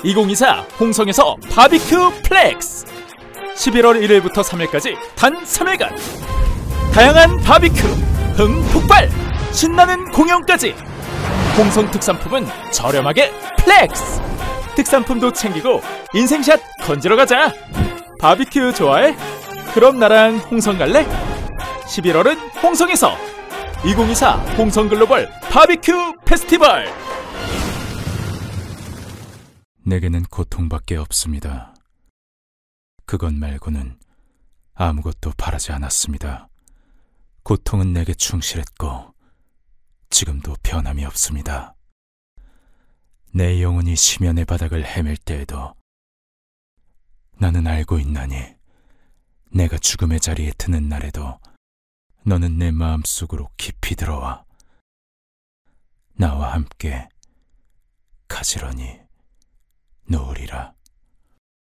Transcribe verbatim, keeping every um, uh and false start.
이천이십사 홍성에서 바비큐 플렉스. 십일월 일일부터 삼일까지 단 삼 일간 다양한 바비큐 흥폭발, 신나는 공연까지. 홍성 특산품은 저렴하게 플렉스. 특산품도 챙기고 인생샷 건지러 가자. 바비큐 좋아해? 그럼 나랑 홍성 갈래? 십일월은 홍성에서 이천이십사 홍성글로벌 바비큐 페스티벌. 내게는 고통밖에 없습니다. 그것 말고는 아무것도 바라지 않았습니다. 고통은 내게 충실했고 지금도 변함이 없습니다. 내 영혼이 심연의 바닥을 헤맬 때에도 나는 알고 있나니, 내가 죽음의 자리에 드는 날에도 너는 내 마음속으로 깊이 들어와 나와 함께 가지런히 놓으리라.